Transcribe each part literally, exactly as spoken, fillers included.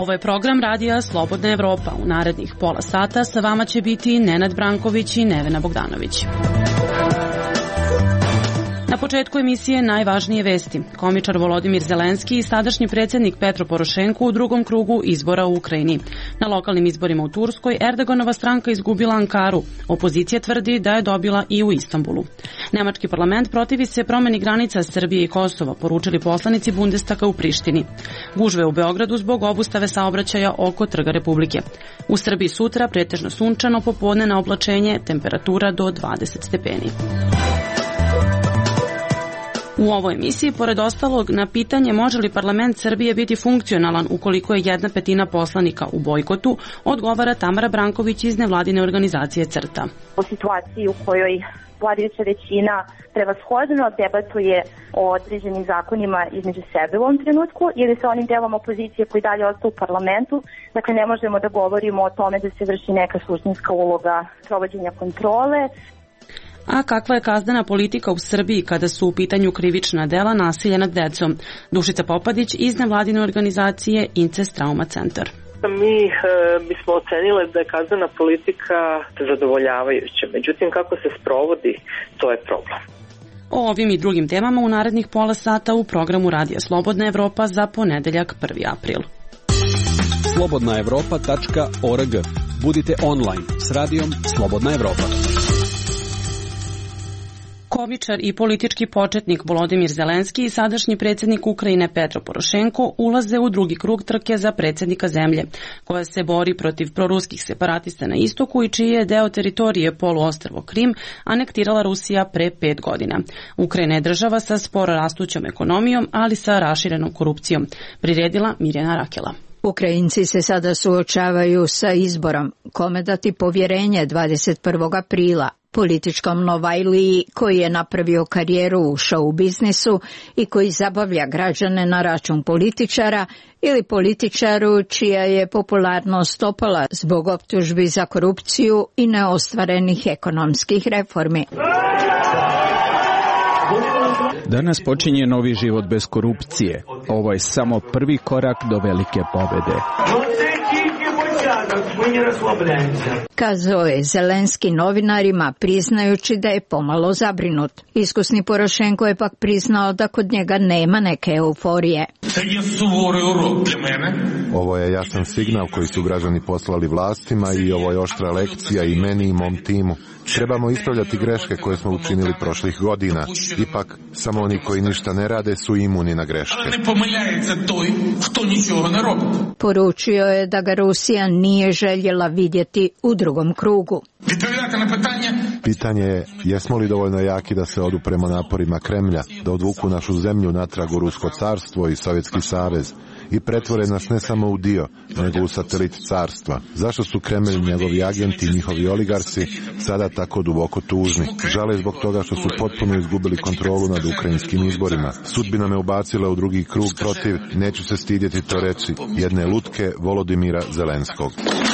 Ovo je program radija Slobodna Evropa. U narednih pola sata sa vama će biti Nenad Branković i Nevena Bogdanović. Na početku emisije najvažnije vesti. Komičar Volodimir Zelenski i sadašnji predsjednik Petro Porošenko u drugom krugu izbora u Ukrajini. Na lokalnim izborima u Turskoj Erdoganova stranka izgubila Ankaru. Opozicija tvrdi da je dobila i u Istanbulu. Nemački parlament protivi se promeni granica Srbije i Kosova, poručili poslanici Bundestaga u Prištini. Gužve u Beogradu zbog obustave saobraćaja oko Trga Republike. U Srbiji sutra pretežno sunčano, popodne na oblačenje, temperatura do dvadeset stepeni. U ovoj emisiji, pored ostalog, na pitanje može li parlament Srbije biti funkcionalan ukoliko je jedna petina poslanika u bojkotu, odgovara Tamara Branković iz nevladine organizacije CRTA. U situaciji u kojoj vladajuća većina prevashodno debatuje o određenim zakonima između sebe u ovom trenutku ili sa onim delom opozicije koji dalje ostaje u parlamentu, dakle ne možemo da govorimo o tome da se vrši neka suštinska uloga provođenja kontrole. A kakva je kaznena politika u Srbiji kada su u pitanju krivična dela nasilja nad decom? Dušica Popadić iz nevladine organizacije Incest Trauma Centar. Mi e, bismo ocenile da je kaznena politika zadovoljavajuća, međutim kako se sprovodi, to je problem. O ovim i drugim temama u narednih pola sata u programu Radija Slobodna Evropa za ponedeljak prvi april. slobodna evropa tačka org. Budite online s radijom Slobodna Evropa. Komičar i politički početnik Volodimir Zelenski i sadašnji predsjednik Ukrajine Petro Porošenko ulaze u drugi krug trke za predsjednika zemlje, koja se bori protiv proruskih separatista na istoku i čiji je deo teritorije poluostrvo Krim anektirala Rusija pre pet godina. Ukrajina je država sa sporo rastućom ekonomijom, ali sa raširenom korupcijom, priredila Mirjana Rakela. Ukrajinci se sada suočavaju sa izborom kome dati povjerenje dvadeset prvog aprila. Političkom Novajliji koji je napravio karijeru u show biznisu i koji zabavlja građane na račun političara ili političaru čija je popularnost opala zbog optužbi za korupciju i neostvarenih ekonomskih reformi. Danas počinje novi život bez korupcije. Ovo je samo prvi korak do velike pobjede. Kazao je Zelenski novinarima priznajući da je pomalo zabrinut. Iskusni Porošenko je pak priznao da kod njega nema neke euforije. Ovo je jasan signal koji su građani poslali vlastima i ovo je oštra lekcija i meni i mom timu. Trebamo ispravljati greške koje smo učinili prošlih godina. Ipak, samo oni koji ništa ne rade su imuni na greške. Poručio je da ga Rusija nije željela vidjeti u drugom krugu. Pitanje je, jesmo li dovoljno jaki da se odupremo naporima Kremlja, da odvuku našu zemlju natrag u Rusko carstvo i Sovjetski savez i pretvore nas ne samo u dio, nego u satelit carstva. Zašto su Kremlj, njegovi agenti i njihovi oligarsi sada tako duboko tužni? Žale zbog toga što su potpuno izgubili kontrolu nad ukrajinskim izborima. Sudbina me ubacila u drugi krug protiv, neću se stidjeti to reći, jedne lutke Volodimira Zelenskog.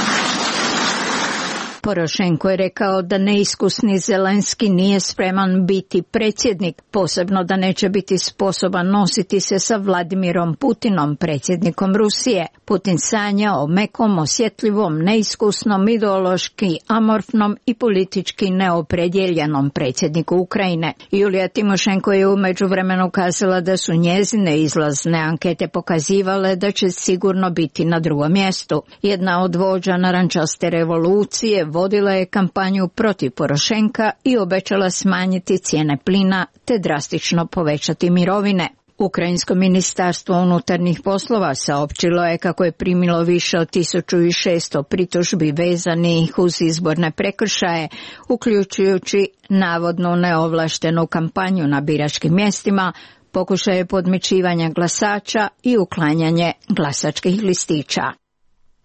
Porošenko je rekao da neiskusni Zelenski nije spreman biti predsjednik, posebno da neće biti sposoban nositi se sa Vladimirom Putinom, predsjednikom Rusije. Putin sanja o mekom, osjetljivom, neiskusnom, ideološki amorfnom i politički neopredjeljenom predsjedniku Ukrajine. Julija Timošenko je u međuvremenu kazala da su njezine izlazne ankete pokazivale da će sigurno biti na drugom mjestu. Jedna od vođa narančaste revolucije vodila je kampanju protiv Porošenka i obećala smanjiti cijene plina te drastično povećati mirovine. Ukrajinsko ministarstvo unutarnjih poslova saopćilo je kako je primilo više od tisuću šesto pritužbi vezanih uz izborne prekršaje, uključujući navodnu neovlaštenu kampanju na biračkim mjestima, pokušaje podmićivanja glasača i uklanjanje glasačkih listića.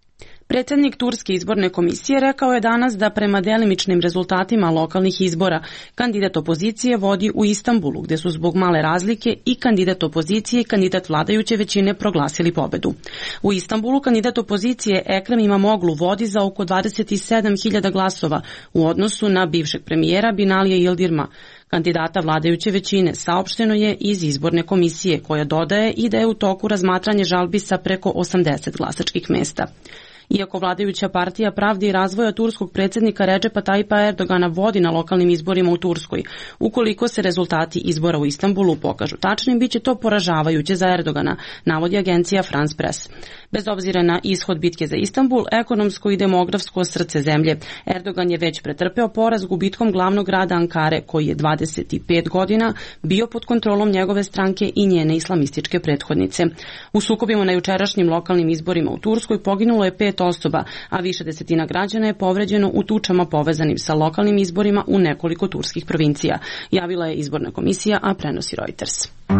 Predsednik Turske izborne komisije rekao je danas da prema delimičnim rezultatima lokalnih izbora kandidat opozicije vodi u Istanbulu, gde su zbog male razlike i kandidat opozicije i kandidat vladajuće većine proglasili pobedu. U Istanbulu kandidat opozicije Ekrem Imamoglu vodi za oko dvadeset sedam hiljada glasova u odnosu na bivšeg premijera Binalija Yildirma, kandidata vladajuće većine, saopšteno je iz izborne komisije, koja dodaje i da je u toku razmatranje žalbi sa preko osamdeset glasačkih mesta. Iako vladajuća partija Pravde i razvoja turskog predsednika Recepa Tayyipa Erdogana vodi na lokalnim izborima u Turskoj, ukoliko se rezultati izbora u Istanbulu pokažu tačnim, biće to poražavajuće za Erdogana, navodi agencija France Press. Bez obzira na ishod bitke za Istanbul, ekonomsko i demografsko srce zemlje, Erdogan je već pretrpeo poraz gubitkom glavnog grada Ankare, koji je dvadeset pet godina bio pod kontrolom njegove stranke i njene islamističke prethodnice. U sukobima na jučerašnjim lokalnim izborima u Turskoj poginulo je pet osoba, a više desetina građana je povređeno u tučama povezanim sa lokalnim izborima u nekoliko turskih provincija, javila je izborna komisija, a prenosi Reuters.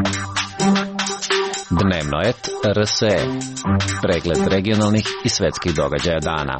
Dnevno et R S E. Pregled regionalnih i svetskih događaja dana.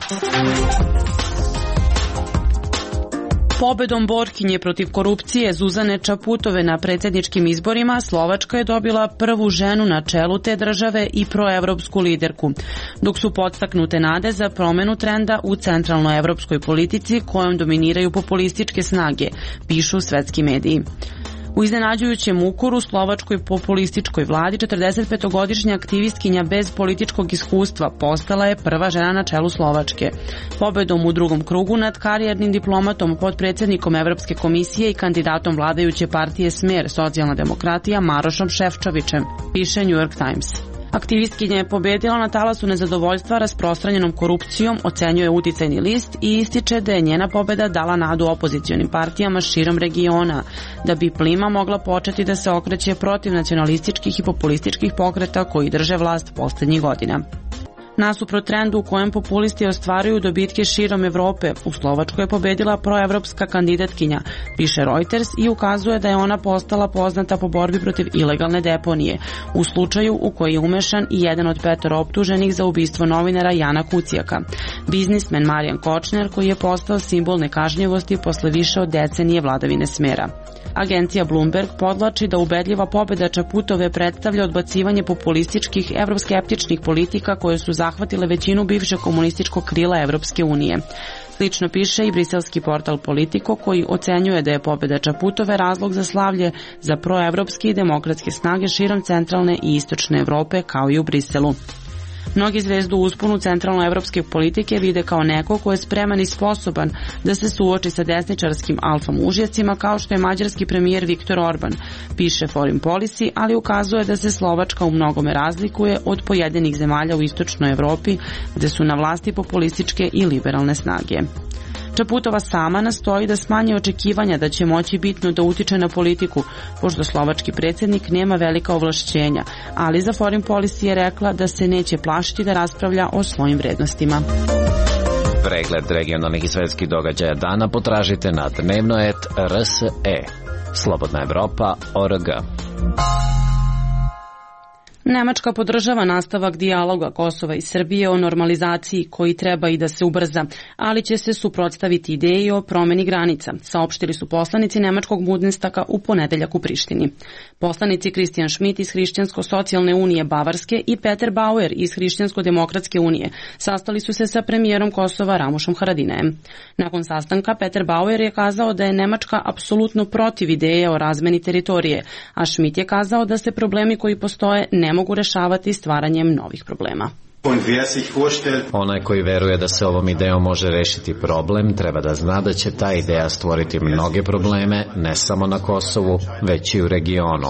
Pobedom borkinje protiv korupcije Zuzane Čaputove na predsjedničkim izborima, Slovačka je dobila prvu ženu na čelu te države i proevropsku liderku, dok su podstaknute nade za promenu trenda u centralnoevropskoj politici kojom dominiraju populističke snage, pišu svetski mediji. U iznenađujućem ukoru slovačkoj populističkoj vladi četrdesetpetogodišnja aktivistkinja bez političkog iskustva postala je prva žena na čelu Slovačke. Pobedom u drugom krugu nad karijernim diplomatom, potpredsjednikom Evropske komisije i kandidatom vladajuće partije Smer, socijalna demokratija, Marošom Šefčovićem, piše New York Times. Aktivistkinja je pobedila na talasu nezadovoljstva rasprostranjenom korupcijom, ocenjuje uticajni list i ističe da je njena pobeda dala nadu opozicionim partijama širom regiona, da bi plima mogla početi da se okreće protiv nacionalističkih i populističkih pokreta koji drže vlast poslednjih godina. Nasuprot trendu u kojem populisti ostvaruju dobitke širom Evrope, u Slovačkoj je pobedila proevropska kandidatkinja, piše Reuters, i ukazuje da je ona postala poznata po borbi protiv ilegalne deponije, u slučaju u koji je umešan i jedan od petoro optuženih za ubistvo novinara Jana Kucijaka, biznismen Marijan Kočner, koji je postao simbol nekažnjivosti posle više od decenije vladavine Smera. Agencija Bloomberg podlači da ubedljiva pobeda Čaputove predstavlja odbacivanje populističkih evroskeptičnih politika koje su zahvatile većinu bivšeg komunističkog krila Evropske unije. Slično piše i briselski portal Politico, koji ocenjuje da je pobeda Čaputove razlog za slavlje za proevropske i demokratske snage širom centralne i istočne Evrope, kao i u Briselu. Mnogi zvezdu u usponu centralnoevropske politike vide kao neko ko je spreman i sposoban da se suoči sa desničarskim alfa mužjacima, kao što je mađarski premijer Viktor Orban, piše Foreign Policy, ali ukazuje da se Slovačka u mnogome razlikuje od pojedinih zemalja u istočnoj Evropi, gde su na vlasti populističke i liberalne snage. Čaputova sama nastoji da smanji očekivanja da će moći bitno da utiče na politiku, pošto slovački predsjednik nema velika ovlašćenja, ali za Foreign Policy je rekla da se neće plašiti da raspravlja o svojim vrednostima. Pregled regionalnih i svetskih događaja dana potražite na dnevno et R S E. Slobodna Evropa O R G. Nemačka podržava nastavak dijaloga Kosova i Srbije o normalizaciji koji treba i da se ubrza, ali će se suprotstaviti ideji o promeni granica, saopštili su poslanici Nemačkog Bundestaga u ponedeljak u Prištini. Poslanici Christian Schmidt iz Hrišćansko-socijalne unije Bavarske i Peter Bauer iz Hrišćansko-demokratske unije sastali su se sa premijerom Kosova Ramušom Haradinajem. Nakon sastanka Peter Bauer je kazao da je Nemačka apsolutno protiv ideje o razmeni teritorije, a Schmidt je kazao da se problemi koji postoje ne mogu rešavati stvaranjem novih problema. Onaj koji veruje da se ovom idejom može rešiti problem, treba da zna da će ta ideja stvoriti mnoge probleme, ne samo na Kosovu, već i u regionu.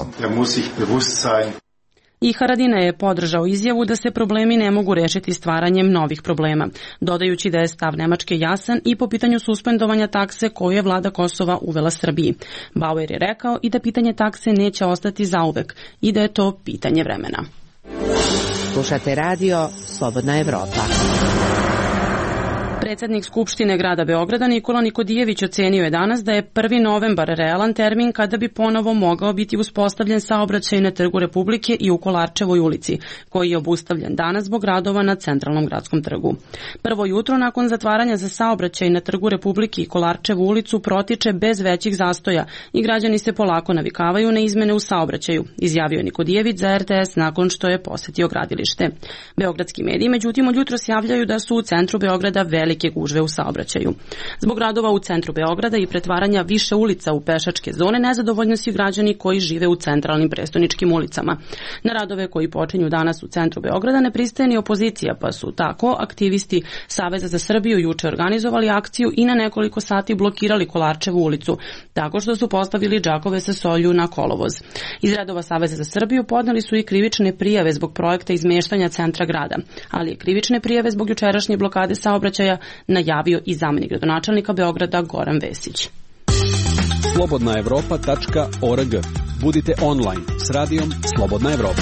I Haradina je podržao izjavu da se problemi ne mogu rešiti stvaranjem novih problema, dodajući da je stav Nemačke jasan i po pitanju suspendovanja takse koju je vlada Kosova uvela Srbiji. Bauer je rekao i da pitanje takse neće ostati zauvek i da je to pitanje vremena. Slušate radio Slobodna Evropa. Predsednik Skupštine grada Beograda Nikola Nikodijević ocenio je danas da je prvi novembar realan termin kada bi ponovo mogao biti uspostavljen saobraćaj na Trgu Republike i u Kolarčevoj ulici, koji je obustavljen danas zbog radova na Centralnom gradskom trgu. Prvo jutro nakon zatvaranja za saobraćaj na Trgu Republike i Kolarčevu ulicu protiče bez većih zastoja i građani se polako navikavaju na izmene u saobraćaju, izjavio Nikodijević za R T S nakon što je posetio gradilište. Beogradski mediji međutim od jutros javljaju da su u centru Beograda velike gužve u saobraćaju. Zbog radova u centru Beograda i pretvaranja više ulica u pešačke zone nezadovoljni su građani koji žive u centralnim prestoničkim ulicama. Na radove koji počinju danas u centru Beograda ne pristaje ni opozicija, pa su tako aktivisti Saveza za Srbiju juče organizovali akciju i na nekoliko sati blokirali Kolarčevu ulicu, tako što su postavili džakove sa solju na kolovoz. Iz redova Saveza za Srbiju podneli su i krivične prijave zbog projekta izmeštanja centra grada, ali je krivične prijave zbog jučerašnje blokade saobraćaja najavio i zamenik gradonačelnika Beograda Goran Vesić. slobodna evropa tačka org. Budite online s radijom Slobodna Evropa.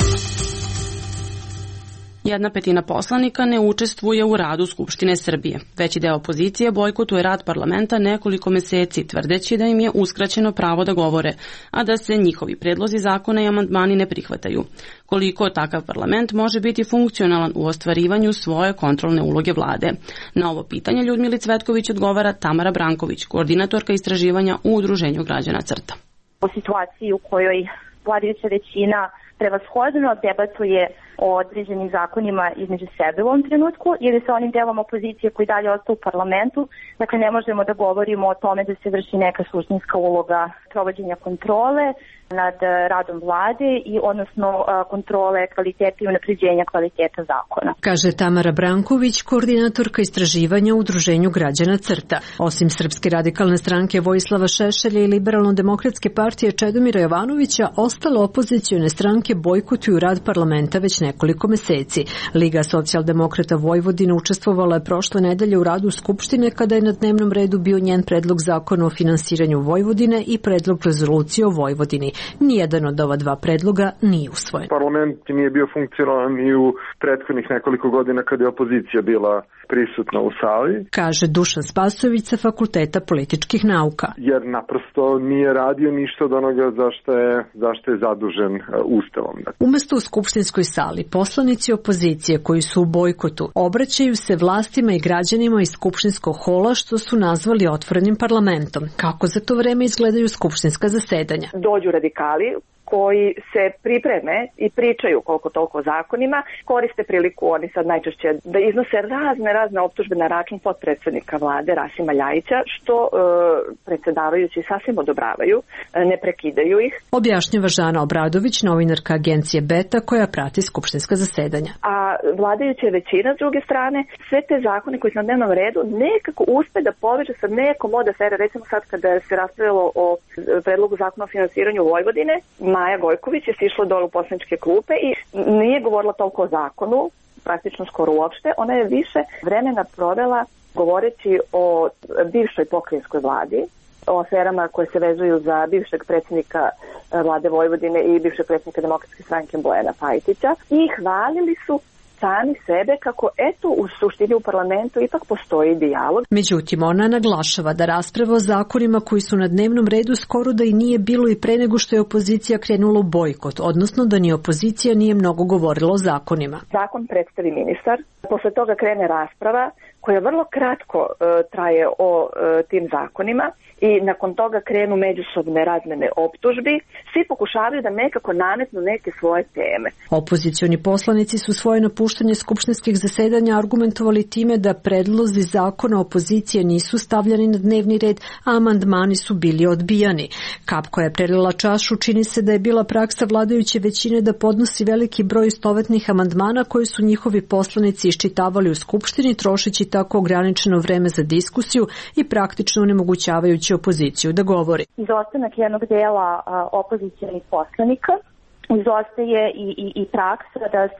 Jedna petina poslanika ne učestvuje u radu Skupštine Srbije. Veći deo opozicije bojkotuje rad parlamenta nekoliko meseci, tvrdeći da im je uskraćeno pravo da govore, a da se njihovi predlozi zakona i amandmani ne prihvataju. Koliko takav parlament može biti funkcionalan u ostvarivanju svoje kontrolne uloge vlade? Na ovo pitanje Ljudmili Cvetković odgovara Tamara Branković, koordinatorka istraživanja u Udruženju građana CRTA. U situaciji u kojoj vladajuća većina prevashodno debatuje o određenim zakonima između sebe u ovom trenutku ili sa onim delom opozicije koji dalje ostao u parlamentu. Dakle, ne možemo da govorimo o tome da se vrši neka suštinska uloga provođenja kontrole nad radom vlade i odnosno kontrole kvaliteta i unapređenja kvaliteta zakona. Kaže Tamara Branković, koordinatorka istraživanja u Udruženju građana CRTA. Osim Srpske radikalne stranke Vojislava Šešelja i Liberalno-demokratske partije Čedomira Jovanovića, ostale opozicione stranke bojkotuju rad parlamenta već nekoliko meseci. Liga socijaldemokrata Vojvodine učestvovala je prošle nedelje u radu Skupštine kada je na dnevnom redu bio njen predlog zakona o finansiranju Vojvodine i predlog rezolucije o Vojvodini. Nijedan od ova dva predloga nije usvojen. Parlament nije bio funkcionalan i u prethodnih nekoliko godina kada je opozicija bila prisutna u sali, kaže Dušan Spasović sa Fakulteta političkih nauka. Jer naprosto nije radio ništa od onoga zašto je, zašto je zadužen Ustavom. Umesto u skupštinskoj sali, poslanici opozicije koji su u bojkotu obraćaju se vlastima i građanima iz skupštinskog hola što su nazvali otvorenim parlamentom. Kako za to vreme izgledaju skupštinska zasedanja? Dođu radikali koji se pripreme i pričaju koliko toliko o zakonima, koriste priliku oni sad najčešće da iznose razne razne optužbe na račun potpredsednika vlade Rasima Ljajića, što e, predsjedavajući sasvim odobravaju, e, ne prekidaju ih. Objašnjava Žana Obradović, novinarka agencije Beta koja prati skupštinska zasedanja. A vladajuća većina s druge strane, sve te zakone koji su na dnevnom redu nekako uspe da poveže sa nekom od afera, recimo sad kada se raspravljalo o predlogu zakona o finansiranju Vojvodine, Maja Gojković je sišla dole u poslaničke klupe i nije govorila toliko o zakonu, praktično skoro uopšte. Ona je više vremena provela govoreći o bivšoj pokrajinskoj vladi, o aferama koje se vezuju za bivšeg predsjednika vlade Vojvodine i bivšeg predsjednika Demokratske stranke Bojana Pajtića i hvalili su sami sebe kako eto u suštini u parlamentu ipak postoji dijalog. Međutim, ona naglašava da rasprava o zakonima koji su na dnevnom redu skoro da i nije bilo i pre nego što je opozicija krenula u bojkot, odnosno da ni opozicija nije mnogo govorila o zakonima. Zakon predstavi ministar, posle toga krene rasprava koja vrlo kratko e, traje o e, tim zakonima i nakon toga krenu međusobne razmene optužbi. Svi pokušavaju da nekako nametnu neke svoje teme. Opozicioni poslanici su svoje napuštanje skupštinskih zasedanja argumentovali time da predlozi zakona opozicije nisu stavljani na dnevni red, a amandmani su bili odbijani. Kap koja je prelila čašu čini se da je bila praksa vladajuće većine da podnosi veliki broj istovetnih amandmana koje su njihovi poslanici iščitavali u skupštini, trošeći tako ograničeno vreme za diskusiju i praktično onemogućavajući opoziciju da govori. Izostanak jednog dela opozicionih poslanika, izostaje i, i, i praksa da se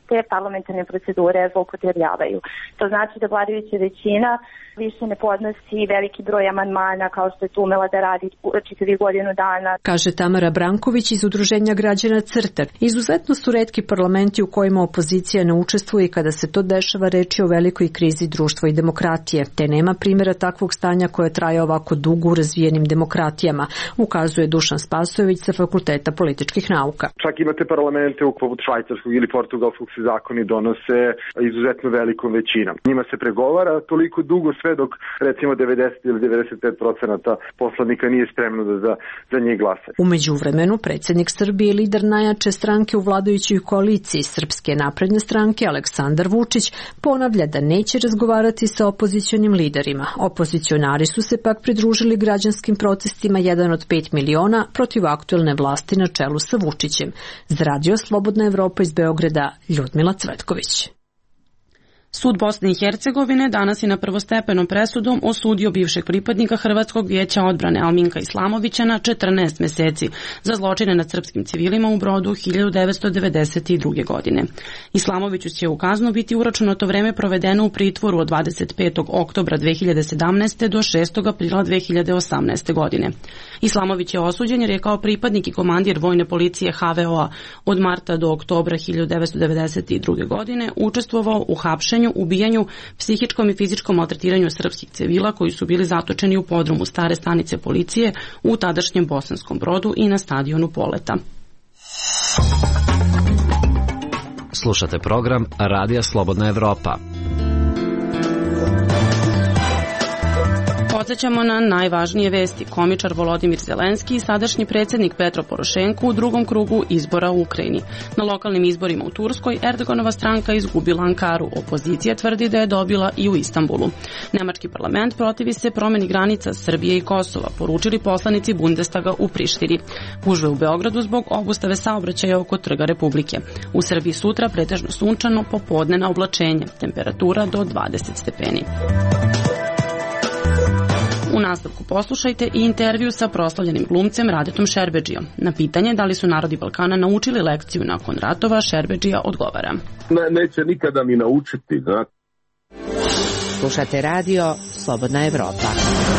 te parlamentarne procedure zloupotrebljavaju. To znači da vladajuća većina više ne podnosi veliki broj amandmana kao što je to umela da radi čitavi godinu dana. Kaže Tamara Branković iz Udruženja građana Crta. Izuzetno su retki parlamenti u kojima opozicija ne učestvuje kada se to dešava, reči o velikoj krizi društva i demokratije, te nema primjera takvog stanja koje traje ovako dugo u razvijenim demokratijama, ukazuje Dušan Spasojević sa Fakulteta političkih nauka. Čak imate parlamente u poput švajcarskog ili portugalskog se zakoni donose izuzetno velikom većinom. Njima se pregovara toliko dugo sve dok recimo devedeset ili devedeset pet procenata poslanika nije spremno da za, za njih glasa. U međuvremenu predsjednik Srbije i lider najjače stranke u vladajućoj koaliciji Srpske napredne stranke Aleksandar Vučić ponavlja da neće razgovarati sa opozicionim liderima. Opozicionari su se pak pridružili građanskim protestima jedan od pet miliona protiv aktuelne vlasti na čelu sa Vučićem. Za Radio Slobodna Evropa iz Beograda, Ljudmila Cvetković. Sud Bosne i Hercegovine danas je na prvostepenom presudom osudio bivšeg pripadnika Hrvatskog vijeća odbrane Alminka Islamovića na četrnaest meseci za zločine nad srpskim civilima u Brodu hiljadu devetsto devedeset druge. godine. Islamoviću će u kaznu biti uračunato vreme provedeno u pritvoru od dvadeset petog oktobra dve hiljade sedamnaeste. do šestog aprila dve hiljade osamnaeste. godine. Islamović je osuđen jer je kao pripadnik i komandir vojne policije H V O-a od marta do oktobra hiljadu devetsto devedeset druge. godine učestvovao u hapšenju, ubijanju, psihičkom i fizičkom maltretiranju srpskih civila koji su bili zatočeni u podrumu stare stanice policije u tadašnjem Bosanskom Brodu i na stadionu Poleta. Slušate program Radija Slobodna Evropa. Podsećamo na najvažnije vesti. Komičar Volodimir Zelenski i sadašnji predsjednik Petro Porošenko u drugom krugu izbora u Ukrajini. Na lokalnim izborima u Turskoj Erdoganova stranka izgubila Ankaru. Opozicija tvrdi da je dobila i u Istanbulu. Nemački parlament protivi se promjeni granica Srbije i Kosova, poručili poslanici Bundestaga u Prištini. Gužve u Beogradu zbog obustave saobraćaja oko Trga Republike. U Srbiji sutra pretežno sunčano, popodne na oblačenje. Temperatura do dvadeset stepeni. U nastavku poslušajte i intervju sa proslavljenim glumcem Radetom Šerbedžijom. Na pitanje da li su narodi Balkana naučili lekciju nakon ratova, Šerbedžija odgovara. Ne, neće nikada mi naučiti, da? Slušate radio Slobodna Evropa.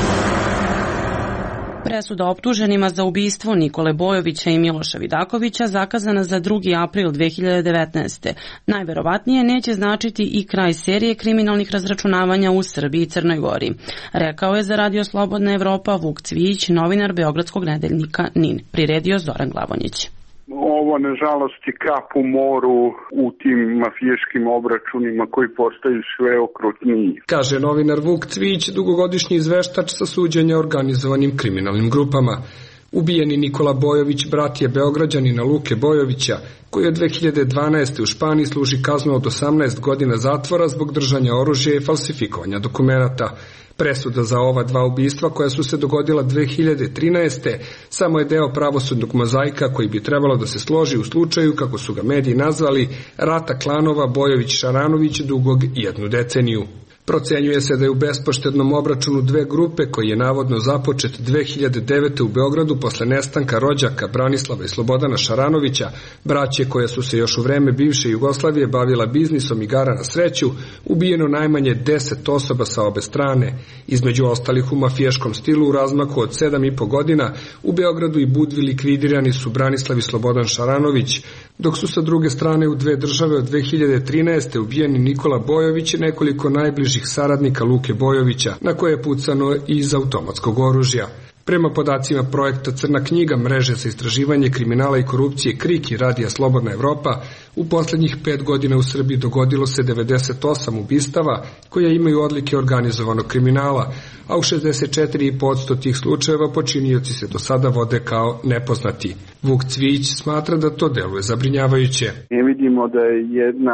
Presuda optuženima za ubistvo Nikole Bojovića i Miloša Vidakovića zakazana za drugi april dve hiljade devetnaeste. Najverovatnije neće značiti i kraj serije kriminalnih razračunavanja u Srbiji i Crnoj Gori. Rekao je za Radio Slobodna Evropa Vuk Cvijić, novinar beogradskog nedeljnika N I N. Priredio Zoran Glavonjić. Ovo, nažalost, je kap u moru u tim mafijaškim obračunima koji postaju sve okrutniji. Kaže novinar Vuk Cvijić, dugogodišnji izveštač sa suđenja organizovanim kriminalnim grupama. Ubijeni Nikola Bojović, brat je Beograđanina Luke Bojovića, koji od dve hiljade dvanaeste. u Španiji služi kaznu od osamnaest godina zatvora zbog držanja oružja i falsifikovanja dokumenata. Presuda za ova dva ubistva koja su se dogodila dve hiljade trinaeste. samo je deo pravosudnog mozaika koji bi trebalo da se složi u slučaju, kako su ga mediji nazvali, rata klanova Bojović-Šaranović dugog jednu deceniju. Procenjuje se da je u bespoštednom obračunu dve grupe koji je navodno započet dve hiljade devete. u Beogradu posle nestanka rođaka Branislava i Slobodana Šaranovića, braće koje su se još u vreme bivše Jugoslavije bavila biznisom igara na sreću, ubijeno najmanje deset osoba sa obe strane. Između ostalih u mafijaškom stilu u razmaku od sedam i po godina u Beogradu i Budvi likvidirani su Branislav i Slobodan Šaranović, dok su sa druge strane u dve države od dve hiljade trinaeste. ubijeni Nikola Bojović i nekoliko najbližih saradnika Luke Bojovića, na koje je pucano iz automatskog oružja. Prema podacima projekta Crna knjiga mreže za istraživanje kriminala i korupcije KRIK i Radija Slobodna Evropa, u posljednjih pet godina u Srbiji dogodilo se devedeset osam ubistava koje imaju odlike organizovanog kriminala, a u šezdeset četiri i po posto tih slučajeva počinioci se do sada vode kao nepoznati. Vuk Cvijić smatra da to deluje zabrinjavajuće. Mi vidimo da je jedna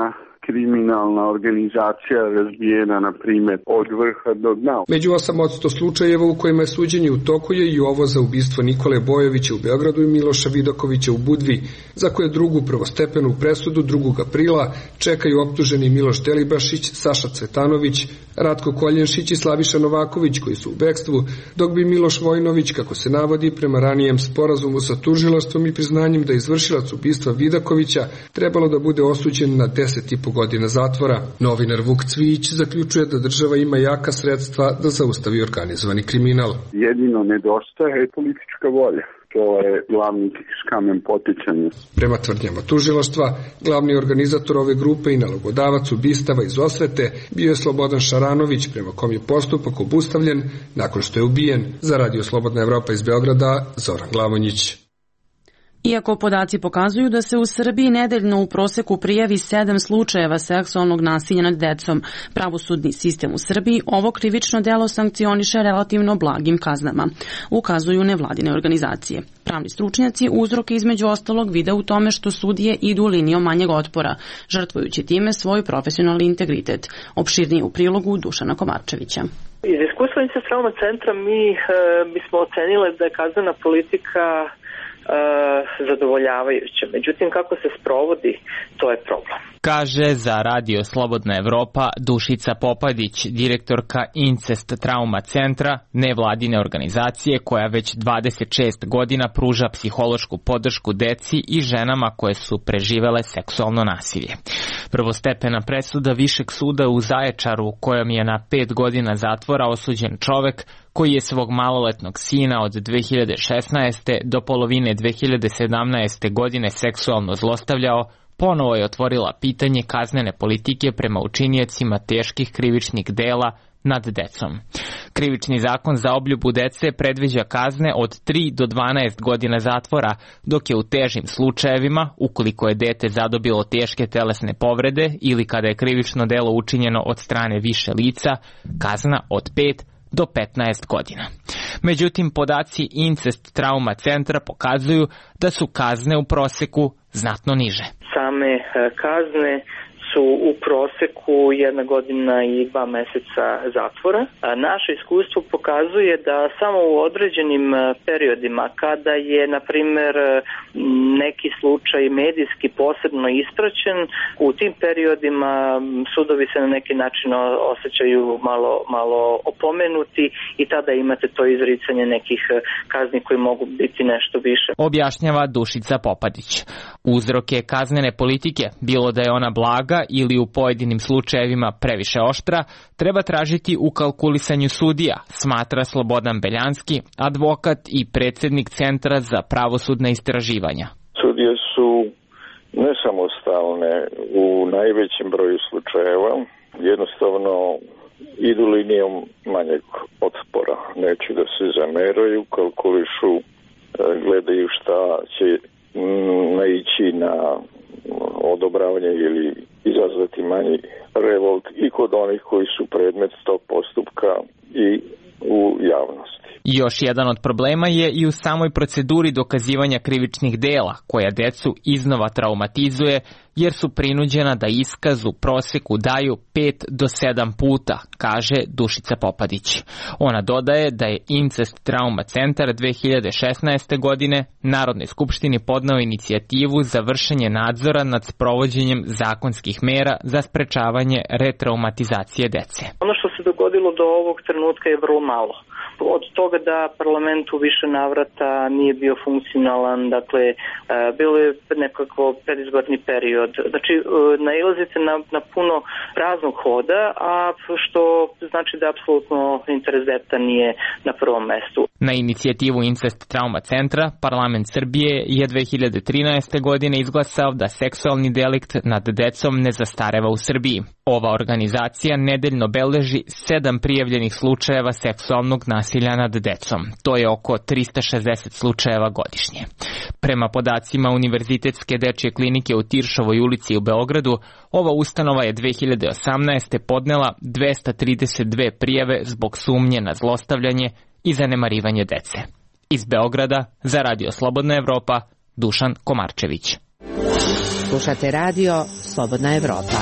kriminalna organizacija razbijena, na primjer, od vrha do dna. Među osam posto slučajeva u kojima je suđenje u toku je i ovo za ubistvo Nikole Bojovića u Beogradu i Miloša Vidakovića u Budvi, za koje drugu prvostepenu presudu drugog aprila čekaju optuženi Miloš Delibašić, Saša Cvetanović, Ratko Koljenšić i Slaviša Novaković, koji su u bekstvu, dok bi Miloš Vojnović, kako se navodi, prema ranijem sporazumu sa tužilaštvom i priznanjem da je izvršilac ubistva Vidakovića, trebalo da bude osuđen na deset i po godina zatvora. Novinar Vuk Cvijić zaključuje da država ima jaka sredstva da zaustavi organizovani kriminal. Jedino nedostaje politička volja. To je glavni kamen poticanja. Prema tvrdnjama tužilaštva, glavni organizator ove grupe i nalogodavac ubistava iz Osvete bio je Slobodan Šaranović, prema kom je postupak obustavljen nakon što je ubijen. Za Radio Slobodna Evropa iz Beograda, Zoran Glavonjić. Iako podaci pokazuju da se u Srbiji nedeljno u proseku prijavi sedam slučajeva seksualnog nasilja nad decom, pravosudni sistem u Srbiji ovo krivično delo sankcioniše relativno blagim kaznama, ukazuju nevladine organizacije. Pravni stručnjaci uzroke između ostalog vide u tome što sudije idu linijom manjeg otpora, žrtvujući time svoj profesionalni integritet. Opširnije u prilogu Dušana Komarčevića. Iz iskustva Trauma centra mi e, bismo ocenile da je kaznena politika zadovoljavajuće. Međutim, kako se sprovodi, to je problem. Kaže za Radio Slobodna Evropa Dušica Popadić, direktorka Incest Trauma centra, nevladine organizacije koja već dvadeset šest godina pruža psihološku podršku deci i ženama koje su preživele seksualno nasilje. Prvostepena presuda Višeg suda u Zaječaru, kojom je na pet godina zatvora osuđen čovek koji je svog maloletnog sina od dve hiljade šesnaeste do polovine dve hiljade sedamnaeste godine seksualno zlostavljao, ponovo je otvorila pitanje kaznene politike prema učiniocima teških krivičnih dela nad decom. Krivični zakon za obljubu dece predviđa kazne od tri do dvanaest godina zatvora, dok je u težim slučajevima, ukoliko je dete zadobilo teške telesne povrede ili kada je krivično delo učinjeno od strane više lica, kazna od pet do petnaest godina. Međutim, podaci Incest Trauma centra pokazuju da su kazne u proseku znatno niže. Same kazne su u proseku jedna godina i dva meseca zatvora. Naše iskustvo pokazuje da samo u određenim periodima, kada je, na primer, neki slučaj medijski posebno ispraćen, u tim periodima sudovi se na neki način osjećaju malo, malo opomenuti i tada imate to izricanje nekih kazni koji mogu biti nešto više. Objašnjava Dušica Popadić. Uzroke kaznene politike, bilo da je ona blaga ili u pojedinim slučajevima previše oštra, treba tražiti u kalkulisanju sudija, smatra Slobodan Beljanski, advokat i predsjednik Centra za pravosudne istraživanja. Sudije su nesamostalne u najvećem broju slučajeva, jednostavno idu linijom manjeg otpora, neće da se zameraju, kalkulišu, gledaju šta će naići na odobravanje ili izazvati manji revolt i kod onih koji su predmet tog postupka i u javnosti. Još jedan od problema je i u samoj proceduri dokazivanja krivičnih dela, koja decu iznova traumatizuje, jer su prinuđena da iskaz u proseku daju pet do sedam puta, kaže Dušica Popadić. Ona dodaje da je Incest Trauma centar dve hiljade šesnaeste. godine Narodnoj skupštini podneo inicijativu za vršenje nadzora nad sprovođenjem zakonskih mera za sprečavanje retraumatizacije dece. Ono što se dogodilo do ovog trenutka je vrlo malo. Od toga da parlament u više navrata nije bio funkcionalan, dakle, bilo je nekako predizborni period. Znači, nailazite na, na puno praznog hoda, a što znači da apsolutno interes deteta nije na prvom mestu. Na inicijativu Incest Trauma centra, parlament Srbije je dve hiljade trinaeste. godine izglasao da seksualni delikt nad decom ne zastareva u Srbiji. Ova organizacija nedeljno beleži sedam prijavljenih slučajeva seksualnog nasilja nad decom. To je oko trista šezdeset slučajeva godišnje. Prema podacima Univerzitetske dečje klinike u Tiršovoj ulici u Beogradu, ova ustanova je dve hiljade osamnaeste. podnela dvesta trideset dve prijave zbog sumnje na zlostavljanje i zanemarivanje dece. Iz Beograda za Radio Slobodna Evropa, Dušan Komarčević. Slušate radio Slobodna Evropa.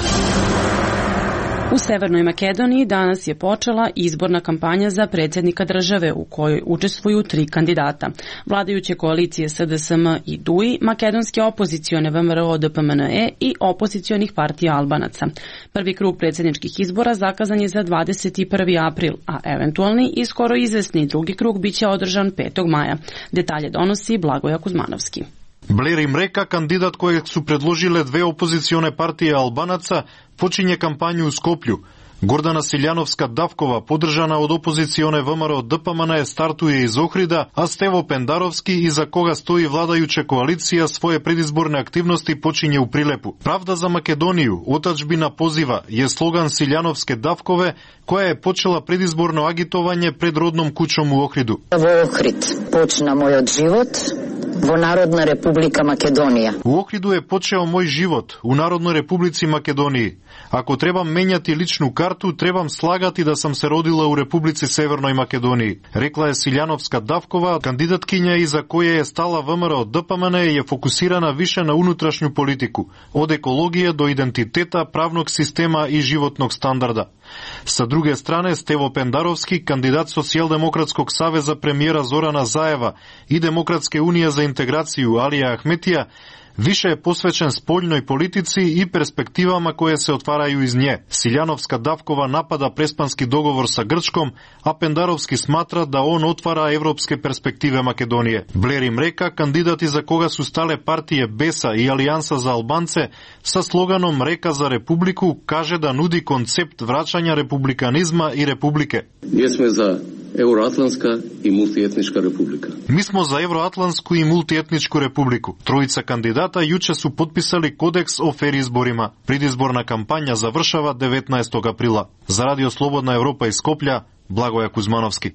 U Severnoj Makedoniji danas je počela izborna kampanja za predsjednika države u kojoj učestvuju tri kandidata. Vladajuće koalicije S D S M i D U I, makedonske opozicione V M R O D P M N E i opozicionih partija Albanaca. Prvi krug predsjedničkih izbora zakazan je za dvadeset prvi april, a eventualni i skoro izvesni drugi krug biće održan petog maja. Detalje donosi Blagoja Kuzmanovski. Блери Мрека, кандидат кој су предложиле две опозиционе партии Албанаца, почиње кампању у Скопју. Гордана Силјановска-Давкова, подржана од опозиционе В М Р Д П М Н, стартуе из Охрида, а Стево Пендаровски, иза кога стои владајуча коалиција, своје предизборне активности почиње у Прилепу. Правда за Македонију, отачбина позива, е слоган Силјановске-Давкове, која е почела предизборно агитување пред родном куќом у Охриду. Во Охрид почна мојот живот, во Народна република Македонија. У Охриду е почео мој живот, у Народна републици Македонија. Ако требам менјати личну карту, требам слагати да сам се родила у Републици Северној Македонија, рекла е Силјановска-Давкова, кандидаткиња и за која е стала В М Р Д П М Н е фокусирана више на унутрашњу политику, од екологија до идентитета, правног система и животног стандарда. Sa druge strane, Stevo Pendarovski, kandidat Социјалдемократског савеза премиера Зорана Заева и Демократske unije za integraciju Alija Ahmetija, više je posvećen spoljnoj politici i perspektivama koje se otvaraju iz nje. Силјановска-Давкова напада преспански договор sa Grčkom, a Pendarovski smatra da on otvara evropske perspektive Makedonije. Блери Мрека, кандидати за кога su stale partije Besa i Alijansa za Albance, sa sloganom Reka za Republiku, kaže da nudi koncept vraćanja republikanizma i republike. Jesmo za Euroatlantska i multietnička republika. Mi smo za Евроатлантску и мултиетничку републику. Тројица кандидата јуче су подписали кодекс о фер изборима. Предизборна кампања завршава деветнаестог априла. За Радио Слободна Европа из Скопља, Благоја Кузмановски.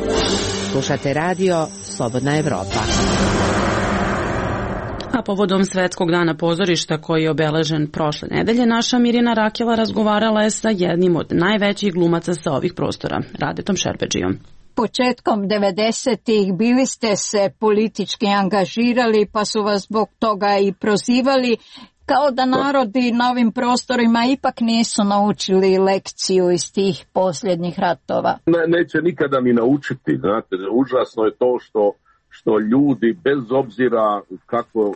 Slušate radio Slobodna Evropa. A povodom Svetskog dana pozorišta koji je obeležen prošle nedelje, naša Mirjana Rakela razgovarala je sa jednim od najvećih glumaca sa ovih prostora, Radetom Šerbedžijom. Početkom devedesetih bili ste se politički angažirali, pa su vas zbog toga i prozivali, kao da narodi na ovim prostorima ipak nisu naučili lekciju iz tih posljednjih ratova. Ne, neće nikada ni naučiti, znate, užasno je to što što ljudi, bez obzira kako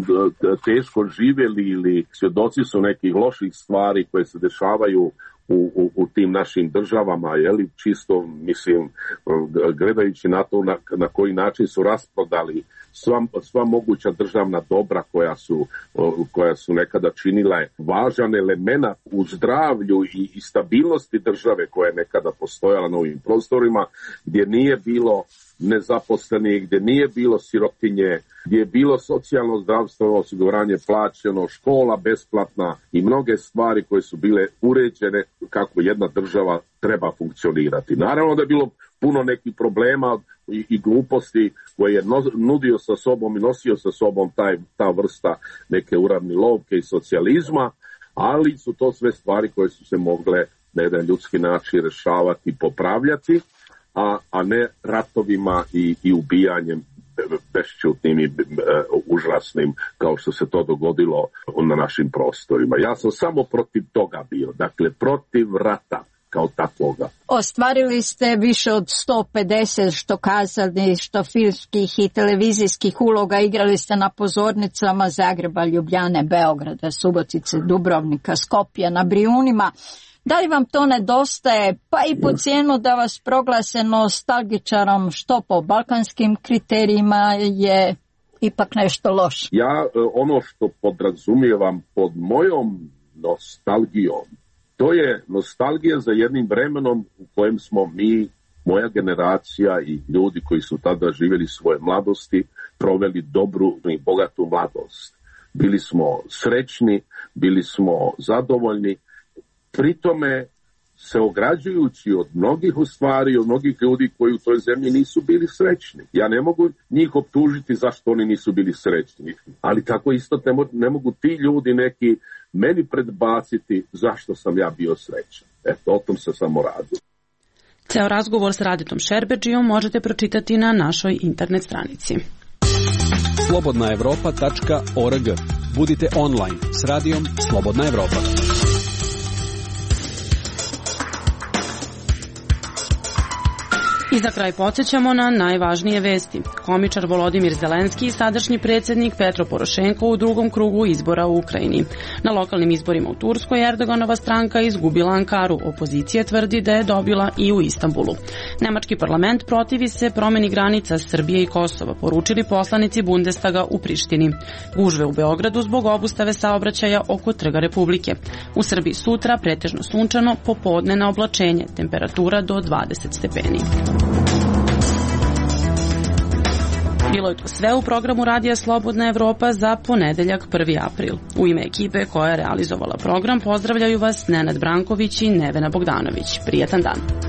teško živjeli ili svjedoci su nekih loših stvari koje se dešavaju u, u, u tim našim državama, jeli, čisto, mislim, gledajući na to na, na koji način su rasprodali sva, sva moguća državna dobra koja su, koja su nekada činila važan element u zdravlju i, i stabilnosti države koja je nekada postojala na ovim prostorima, gdje nije bilo nezaposlenih, gdje nije bilo sirotinje, gdje je bilo socijalno zdravstveno osiguranje plaćeno, škola besplatna i mnoge stvari koje su bile uređene kako jedna država treba funkcionirati. Naravno da je bilo puno nekih problema i, i gluposti koje je no, nudio sa sobom i nosio sa sobom taj, ta vrsta neke uravnilovke i socijalizma, ali su to sve stvari koje su se mogle na jedan ljudski način rešavati i popravljati, a, a ne ratovima i, i ubijanjem bešćutnim i užasnim kao što se to dogodilo na našim prostorima. Ja sam samo protiv toga bio, dakle protiv rata kao takvoga. Ostvarili ste više od sto pedeset što kazali, što filmskih i televizijskih uloga, igrali ste na pozornicama Zagreba, Ljubljane, Beograda, Subotice, Dubrovnika, Skopja, na Brijunima. Da li vam to nedostaje, pa i po cijenu da vas proglase nostalgičarom, što po balkanskim kriterijima je ipak nešto loše? Ja ono što podrazumijevam pod mojom nostalgijom, to je nostalgija za jednim vremenom u kojem smo mi, moja generacija i ljudi koji su tada živjeli svoje mladosti, proveli dobru i bogatu mladost. Bili smo srećni, bili smo zadovoljni, pritome se ograđujući od mnogih u stvari, od mnogih ljudi koji u toj zemlji nisu bili srećni. Ja ne mogu njih optužiti zašto oni nisu bili srećni, ali tako isto ne, mo- ne mogu ti ljudi neki meni predbaciti zašto sam ja bio srećan. Eto, o tom se samo radi. Ceo razgovor s Radetom Šerbedžijom možete pročitati na našoj internet stranici. slobodna evropa tačka org. Budite online s radijom Slobodna Evropa. I za kraj podsjećamo na najvažnije vesti. Komičar Volodimir Zelenski i sadašnji predsjednik Petro Porošenko u drugom krugu izbora u Ukrajini. Na lokalnim izborima u Turskoj Erdoganova stranka izgubila Ankaru. Opozicija tvrdi da je dobila i u Istanbulu. Nemački parlament protivi se promeni granica Srbije i Kosova, poručili poslanici Bundestaga u Prištini. Gužve u Beogradu zbog obustave saobraćaja oko Trga Republike. U Srbiji sutra pretežno sunčano, popodne na oblačenje, temperatura do dvadeset stepeni. Bilo je to sve u programu Radija Slobodna Evropa za ponedeljak prvi april. U ime ekipe koja je realizovala program pozdravljaju vas Nenad Branković i Nevena Bogdanović. Prijetan dan.